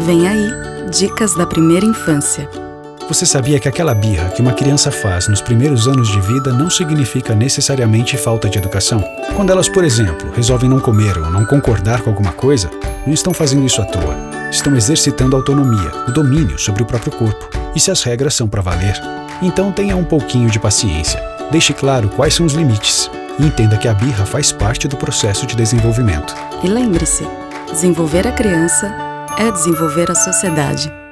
Vem aí, dicas da primeira infância. Você sabia que aquela birra que uma criança faz nos primeiros anos de vida não significa necessariamente falta de educação? Quando elas, por exemplo, resolvem não comer ou não concordar com alguma coisa, não estão fazendo isso à toa. Estão exercitando a autonomia, o domínio sobre o próprio corpo. E se as regras são para valer, então tenha um pouquinho de paciência. Deixe claro quais são os limites e entenda que a birra faz parte do processo de desenvolvimento. E lembre-se, desenvolver a criança é desenvolver a sociedade.